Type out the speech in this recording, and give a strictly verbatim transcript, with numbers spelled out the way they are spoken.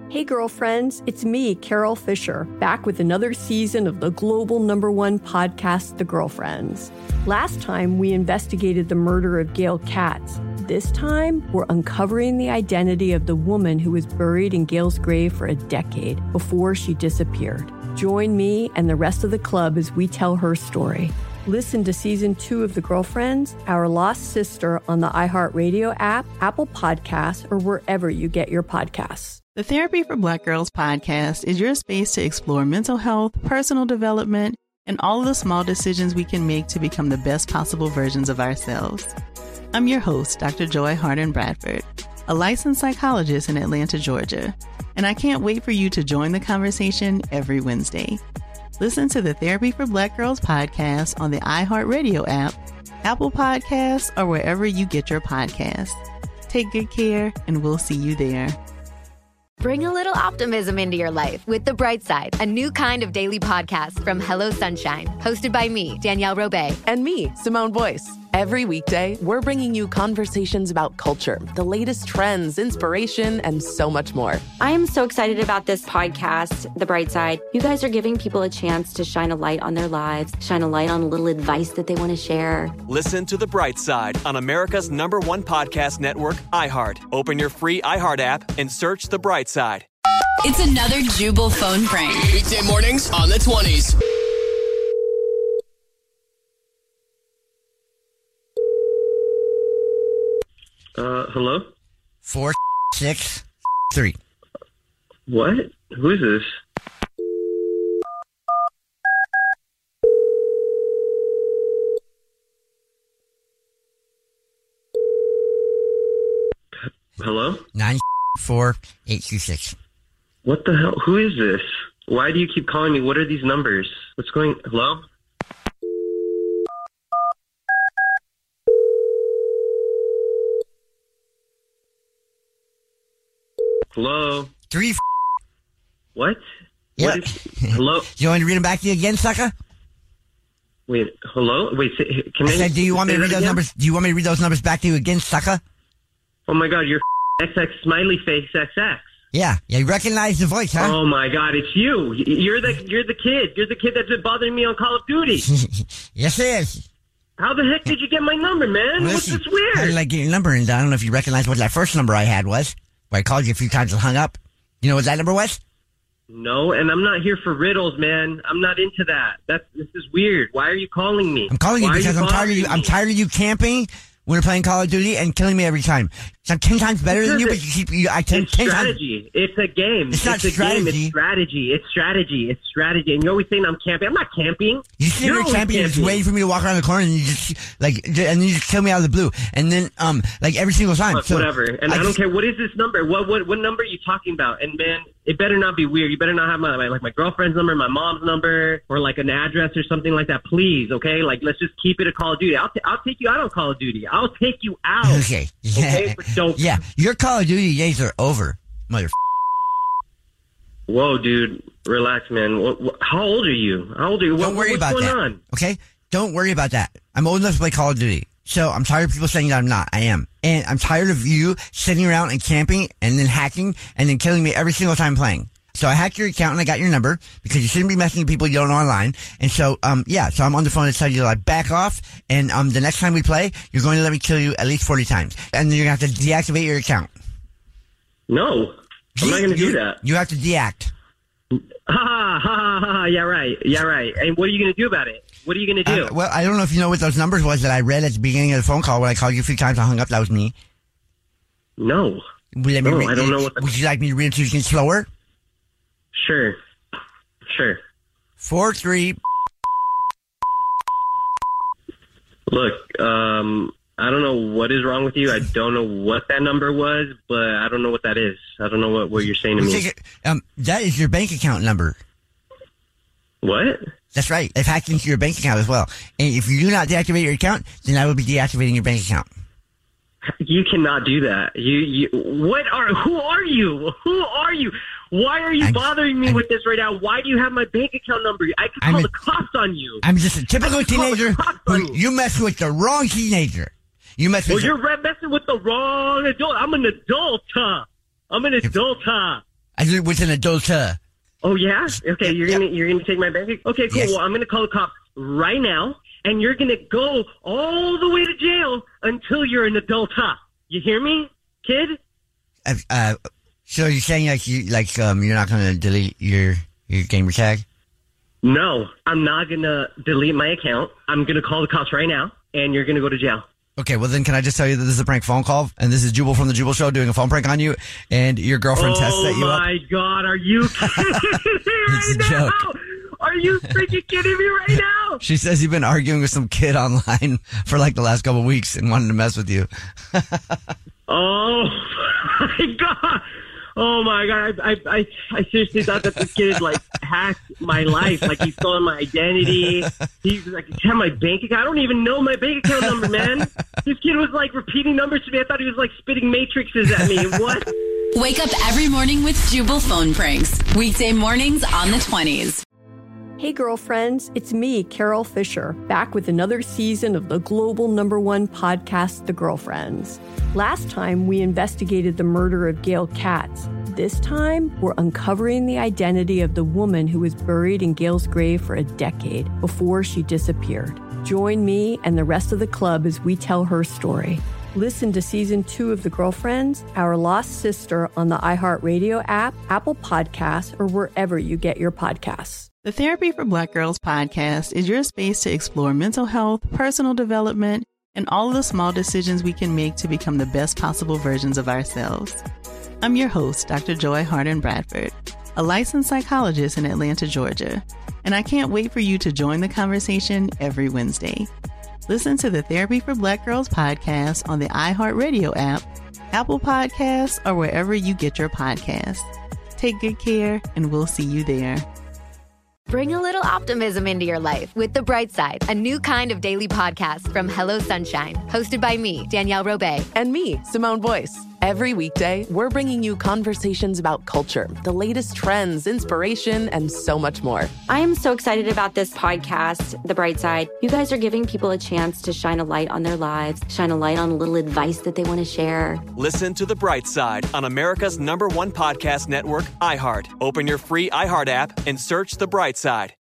Hey girlfriends, it's me, Carol Fisher, back with another season of the global number one podcast, The Girlfriends. Last time, we investigated the murder of Gail Katz. This time, we're uncovering the identity of the woman who was buried in Gail's grave for a decade before she disappeared. Join me and the rest of the club as we tell her story. Listen to season two of The Girlfriends, Our Lost Sister on the iHeartRadio app, Apple Podcasts, or wherever you get your podcasts. The Therapy for Black Girls podcast is your space to explore mental health, personal development, and all of the small decisions we can make to become the best possible versions of ourselves. I'm your host, Doctor Joy Harden Bradford, a licensed psychologist in Atlanta, Georgia, and I can't wait for you to join the conversation every Wednesday. Listen to the Therapy for Black Girls podcast on the iHeartRadio app, Apple Podcasts, or wherever you get your podcasts. Take good care, and we'll see you there. Bring a little optimism into your life with The Bright Side, a new kind of daily podcast from Hello Sunshine, hosted by me, Danielle Robay. And me, Simone Boyce. Every weekday, we're bringing you conversations about culture, the latest trends, inspiration, and so much more. I am so excited about this podcast, The Bright Side. You guys are giving people a chance to shine a light on their lives, shine a light on a little advice that they want to share. Listen to The Bright Side on America's number one podcast network, iHeart. Open your free iHeart app and search The Bright Side. It's another Jubal phone prank. Weekday mornings on the twenties. Uh, hello? Four, six, three. What? Who is this? Hello? Nine, four, eight, two, six. What the hell? Who is this? Why do you keep calling me? What are these numbers? What's going... Hello? Hello? Three. What? Yeah. What is, hello? You want me to read them back to you again, sucker? Wait, hello? Wait, say, can I... I said, do you want me to read those again? numbers? Do you want me to read those numbers back to you again, sucker? Oh my God, you're X X smiley face X X. Yeah, yeah, you recognize the voice, huh? Oh my God, it's you. You're the you're the kid. You're the kid that's been bothering me on Call of Duty. Yes, it is. How the heck did you get my number, man? Well, What's listen, this weird? How did I get your number? And I don't know if you recognize what that first number I had was. Where I called you a few times and hung up. You know what that number was? No, and I'm not here for riddles, man. I'm not into that. That's this is weird. Why are you calling me? I'm calling you Why because you I'm tired of you. me? I'm tired of you camping when we're playing Call of Duty and killing me every time. So I'm ten times better than you, but you keep you. I ten, It's ten strategy. Times, it's a game. It's not a strategy. Game. It's strategy. It's strategy. It's strategy. And you're always saying I'm camping. I'm not camping. You sit You're there always camping and just camping. waiting for me to walk around the corner, and you just like, j- and then you just kill me out of the blue, and then um, like every single time. Look, so whatever. And I, don't just- care. What is this number? What what what number are you talking about? And man, it better not be weird. You better not have my, my like my girlfriend's number, my mom's number, or like an address or something like that. Please, okay? Like let's just keep it a Call of Duty. I'll t- I'll take you out on Call of Duty. I'll take you out. Okay. Yeah. Okay, but don't. Yeah. Your Call of Duty days are over, mother. Whoa, dude, relax, man. What, what, how old are you? How old are you? Don't What, worry what's about going that. on? Okay? Don't worry about that. I'm old enough to play Call of Duty. So I'm tired of people saying that I'm not. I am. And I'm tired of you sitting around and camping and then hacking and then killing me every single time playing. So I hacked your account and I got your number because you shouldn't be messaging people you don't know online. And so, um, yeah, so I'm on the phone to tell you to like back off. And, um, the next time we play, you're going to let me kill you at least forty times. And then you're going to have to deactivate your account. No, I'm not going to You- do that. You have to deact. Ha ha ha ha ha. Yeah, right. Yeah, right. And what are you going to do about it? What are you going to do? Uh, well, I don't know if you know what those numbers was that I read at the beginning of the phone call when I called you a few times and hung up. That was me. No. Would, let me No, read, I don't know what the- would you like me to read it so you can slower? Sure. Sure. Four, three. Look, um, I don't know what is wrong with you. I don't know what that number was, but I don't know what that is. I don't know what, what you're saying to We'll me. take it- Um, that is your bank account number. What? That's right. They've hacked into your bank account as well. And if you do not deactivate your account, then I will be deactivating your bank account. You cannot do that. You, you, what are, who are you? Who are you? Why are you I'm- bothering me I'm- with this right now? Why do you have my bank account number? I could I'm call a- the cops on you. I'm just a typical I could call the teenager cops on who you. you mess with the wrong teenager. You mess with Well, the- you're re- messing with the wrong adult. I'm an adult, huh? I'm an adult, huh? I did it with an adult. Uh, Oh yeah? Okay, you're Yep. gonna you're gonna take my bank. Okay, cool. Yes. Well, I'm gonna call the cops right now, and you're gonna go all the way to jail until you're an adult. Huh? You hear me, kid? uh, uh, so you're saying like you like um you're not gonna delete your your gamer tag? No, I'm not gonna delete my account. I'm gonna call the cops right now, and you're gonna go to jail. Okay, well then can I just tell you that this is a prank phone call, and this is Jubal from the Jubal Show doing a phone prank on you, and your girlfriend Tess set you Oh up. my God, are you kidding me It's right a now? joke. Are you freaking kidding me right now? She says you've been arguing with some kid online for like the last couple of weeks and wanted to mess with you. Oh my God. Oh my God. I, I, I, I seriously thought that this kid had like hacked my life. Like he's stolen my identity. He's like, he had my bank account. I don't even know my bank account number, man. This kid was like repeating numbers to me. I thought he was like spitting matrices at me. What? Wake up every morning with Jubal phone pranks. Weekday mornings on the twenties. Hey, girlfriends, it's me, Carol Fisher, back with another season of the global number one podcast, The Girlfriends. Last time, we investigated the murder of Gail Katz. This time, we're uncovering the identity of the woman who was buried in Gail's grave for a decade before she disappeared. Join me and the rest of the club as we tell her story. Listen to season two of The Girlfriends, Our Lost Sister on the iHeartRadio app, Apple Podcasts, or wherever you get your podcasts. The Therapy for Black Girls podcast is your space to explore mental health, personal development, and all of the small decisions we can make to become the best possible versions of ourselves. I'm your host, Doctor Joy Harden Bradford, a licensed psychologist in Atlanta, Georgia, and I can't wait for you to join the conversation every Wednesday. Listen to the Therapy for Black Girls podcast on the iHeartRadio app, Apple Podcasts, or wherever you get your podcasts. Take good care, and we'll see you there. Bring a little optimism into your life with The Bright Side, a new kind of daily podcast from Hello Sunshine, hosted by me, Danielle Robay. And me, Simone Boyce. Every weekday, we're bringing you conversations about culture, the latest trends, inspiration, and so much more. I am so excited about this podcast, The Bright Side. You guys are giving people a chance to shine a light on their lives, shine a light on a little advice that they want to share. Listen to The Bright Side on America's number one podcast network, iHeart. Open your free iHeart app and search The Bright Side.